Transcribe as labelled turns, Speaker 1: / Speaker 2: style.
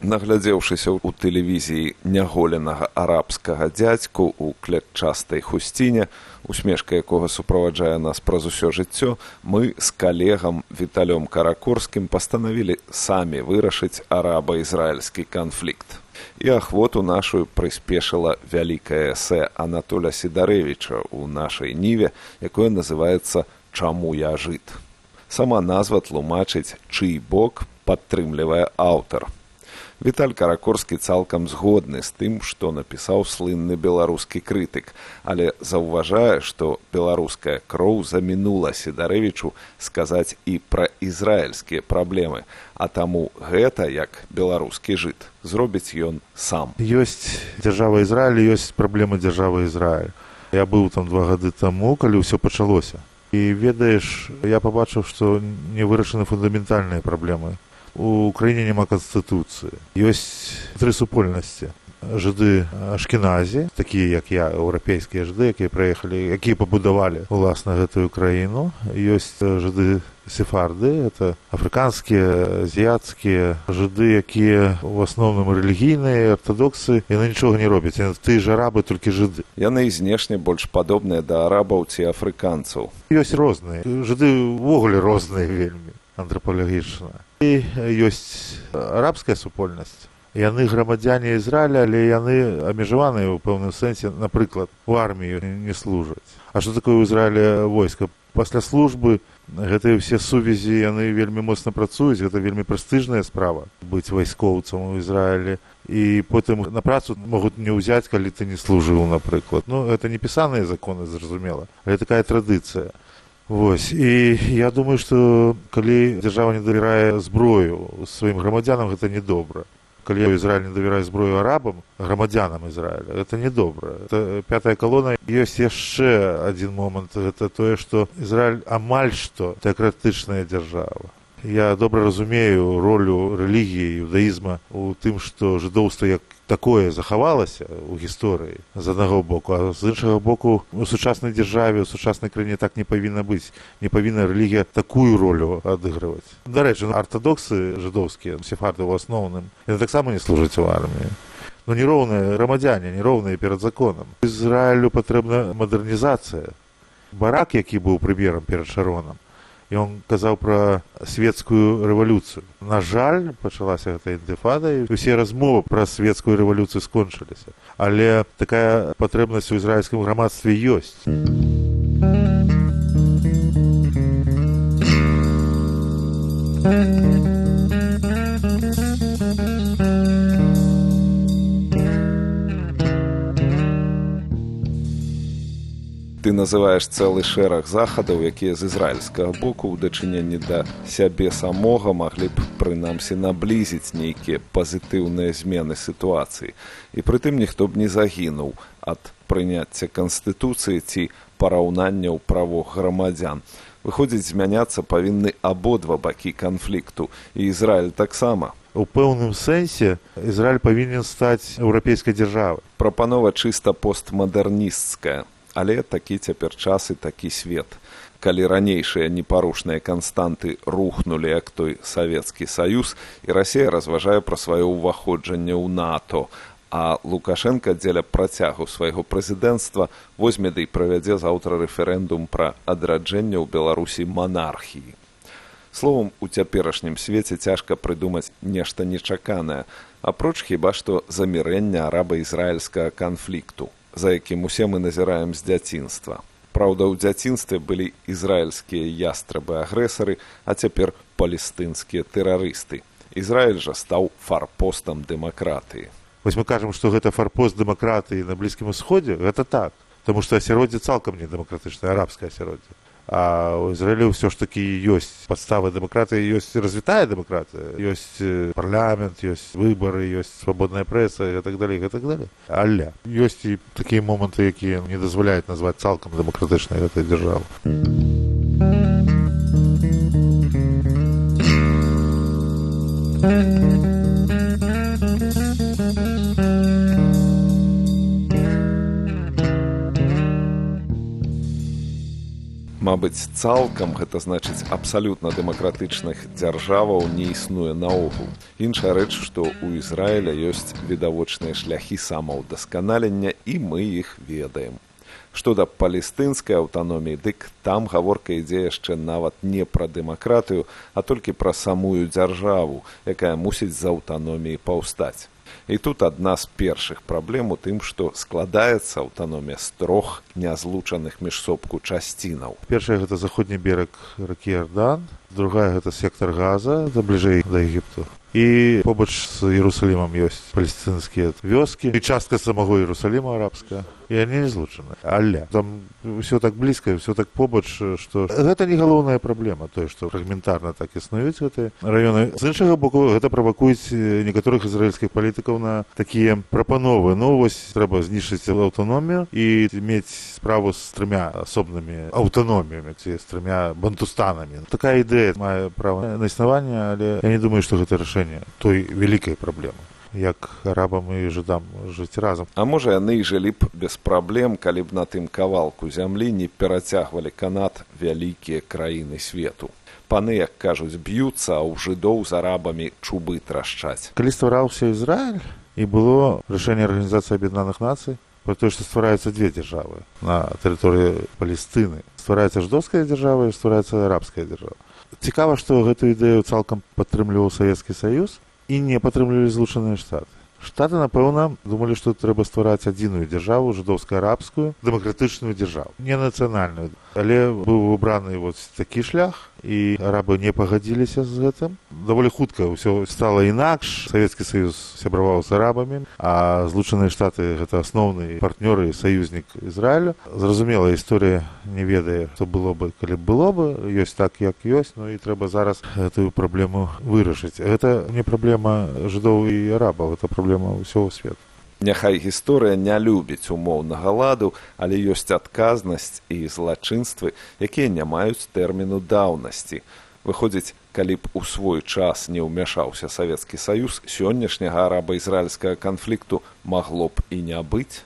Speaker 1: Наглядзеўшыся ў тэлевізіі няголенага арабскага дзядзьку ў клятчастай хусціне, усмешка якога суправаджае нас праз усё жыццё, мы з калегам Віталём Каракорскім пастанавілі самі вырашыць араба-ізраільскі канфлікт. І ахвоту нашу прыспешыла вялікае эсэ Анатоля Сідарэвіча ў нашай ніве, якое называецца «Чаму я жыд?». Сама назва тлумачыць, чый бок падтрымлівае аўтар. Віталь Каракорскі цалкам згодны з тым, што напісаў слынны беларускі крытык, але заўважае, што беларуская кроў замінула Сідарэвічу сказаць і пра ізраільскія праблемы, а таму гэта, як беларускі жыд, зробіць ён сам.
Speaker 2: Ёсць дзяржава Ізраіль, ёсць праблемы дзяржавы Ізраіль. Я быў там 2 гады таму, калі ўсё пачалося. І ведаеш, я пабачыў, што не вырашаны фундаментальныя праблемы. У краіне няма канстытуцыі. Ёсць 3 супольнасці. Жыды ашкеназі, такія як я, еўрапейскія жыды, якія прыехалі, якія пабудавалі уласна гэтую краіну. Ёсць жыды сефарды, это афрыканскія, азіяцкія жыды, якія ў асноўным рэлігійныя, артадоксы, яны нічога не робяць. Тыя ж арабы, толькі жыды.
Speaker 1: Яны і знешне больш падобныя да арабаў ці афрыканцаў.
Speaker 2: Ёсць розныя. Жыды ўвогуле розныя вельмі, антрапалагічна. І ёсць арабская супольнасць. Яны грамадзяне Ізраіля, але яны абмежаваныя ў пэўным сэнсе, напрыклад, у армію не служаць. А што такое ў Ізраілі войска? Пасля службы гэтыя ўсе сувязі, яны вельмі моцна працуюць, гэта вельмі прэстыжная справа быць вайскоўцам у Ізраілі. І потым на працу могуць не ўзяць, калі ты не служыў, напрыклад. Ну, гэта не пісаныя законы, зразумела, але такая традыцыя. Вось. І я думаю, што калі дзяржава не давярае зброю сваім грамадзянам, гэта недобра. Калі Ізраіль не давярае зброю арабам, грамадзянам Ізраіля, гэта недобра. Это 5-я калона. Ёсць яшчэ адзін момант, гэта тое, што Ізраіль амаль што тэакратычная дзяржава. Я добра разумею ролю рэлігіі, іудаізма у тым, што жыдоўства як такое захавалася ў гісторыі з аднаго боку, а з іншага боку у сучаснай дзяржаве, у сучаснай краіне так не павінна быць. Не павінна рэлігія такую ролю адыгрываць. Дарэчы, артадоксы жыдоўскія, сефарды ў асноўным, яны таксама не служаць у арміі. Но нероўныя грамадзяне, нероўныя перад законам. Ізраілю патрэбна мадэрнізацыя. Барак, які быў прэм'ерам перад Шаронам, і ён казаў пра светскую рэвалюцыю. На жаль, пачалася гэта інтыфада, і усе размовы пра светскую рэвалюцыю скончыліся. Але такая патрэбнасць у ізраільскім грамадстве ёсць.
Speaker 1: Ты называеш цэлы шэраг захадаў, якія з ізраільскага боку ў дачыненні да сябе самога маглі б прынамсі наблізіць нейкія пазітыўныя змены сітуацыі. І прытым ніхто б не загінуў ад прыняцця канстытуцыі ці параўнанняў правоў грамадзян. Выходзіць, змяняцца павінны абодва бакі канфлікту, і Ізраіль таксама.
Speaker 2: У пэўным сэнсе Ізраіль павінен стаць еўрапейскай дзяржавай.
Speaker 1: Прапанова чыста постмадэрнісцкая. Але такі цяпер час і такі свет. Калі ранейшыя непарушныя канстанты рухнулі, як той Савецкі Саюз, і Расія разважае пра сваё ўваходжанне ў НАТО, а Лукашенка дзеля працягу свайго прэзідэнцтва возьме ды і правядзе заўтра рэферэндум пра адраджэнне ў Беларусі манархіі. Словам, у цяперашнім свеце цяжка прыдумаць нешта нечаканае, апроч хіба што замірэння араба-ізраільскага канфлікту, за якім усе мы назіраем з дзяцінства. Праўда, у дзяцінстве былі ізраільскія ястрабы-агрэсары, а цяпер палестынскія тэрарысты. Ізраіль жа стаў фарпостам дэмакратыі.
Speaker 2: Вось мы кажам, што гэта фарпост дэмакратыі на Блізкім Усходзе, гэта так. Таму што асяроддзе цалкам не дэмакратычнае, арабскае асяроддзе. А ў Ізраілі ўсё ж такі ёсць падставы дэмакратыі, ёсць развітая дэмакратыя, ёсць парламент, ёсць выбары, ёсць свабодная прэса і так далей, і так далей. Але ёсць і такія моманты, якія не дазваляюць назваць цалкам дэмакратычнай гэтай дзяржавы.
Speaker 1: Мабыць, цалкам гэта значыць абсалютна дэмакратычных дзяржаваў не існуе наогул. Іншая рэч, што ў Ізраіля ёсць відавочныя шляхі самаўдасканалення, і мы іх ведаем. Што да палестынскай аўтаноміі, дык там гаворка ідзе яшчэ нават не пра дэмакратыю, а толькі пра самую дзяржаву, якая мусіць з аўтаноміі паўстаць. І тут адна з першых праблем у тым, што складаецца аўтаномія з 3 нязлучаных між сабою часцінаў.
Speaker 2: Першая гэта заходні бераг ракі Іордан, другая гэта сектар Газа, это бліжэй да Егіпту. І побач з Іерусалімам ёсць палестынскія вёскі і частка самого Іерусаліма арабская, і яны не злучаны. Але там ўсё так блізка, ўсё так побач, што гэта не галоўная праблема, тое, што фрагментарна так існуюць гэтыя раёны. З іншага боку, гэта правакуюць некаторых ізраільскіх палітыкаў на такія прапановы. Ну, вось трэба знішчыць аўтаномію і мець справу з 3 асобнымі аўтаноміямі, ці з 3 бантустанамі. Такая ідэя мае права на існаванне, але я не думаю, што гэта рашэнне той вялікай праблемы, як арабам і жыдам жыць разам.
Speaker 1: А можа, яны і жылі б без праблем, калі б на тым кавалку зямлі не перацягвалі канат вялікія краіны свету. Паны, як кажуць, б'юцца, а ў жыдоў з арабамі чубы трашчаць.
Speaker 2: Калі ствараўся Ізраіль, і было рашэнне Арганізацыі Аб'яднаных Нацый про тое, што ствараюцца 2 дзяржавы на тэрыторыі Палестыны. Ствараецца жыдоўская дзяржава і ствараецца арабская дзяржава. Цікава, што гэтую ідэю цалкам падтрымліваў Савецкі Саюз і не падтрымлівалі Злучаныя Штаты. Штаты, напэўна, думалі, што трэба ствараць адзіную дзяржаву, жыдоўска-арабскую, дэмакратычную дзяржаву, не нацыянальную. Але быў выбраны такі шлях, і арабы не пагадзіліся з гэтым. Даволі хутка ўсё стала інакш. Савецкі Саюз сябраваў з арабамі, а Злучаныя Штаты — гэта асноўны партнёр і саюзнік Ізраіля. Зразумела, гісторыя не ведае, што было бы, калі б было бы. Ёсць так, як ёсць, ну і трэба зараз гэтую праблему вырашыць. Гэта не праблема жыдоў і арабаў, гэта праблема ўсяго свету.
Speaker 1: Няхай гісторыя не любіць умоўнага ладу, але ёсць адказнасць і злачынствы, якія не маюць тэрміну даўнасці. Выходзіць, калі б у свой час не ўмяшаўся Савецкі Саюз, сённяшняга араба-ізраільскага канфлікту магло б і не быць.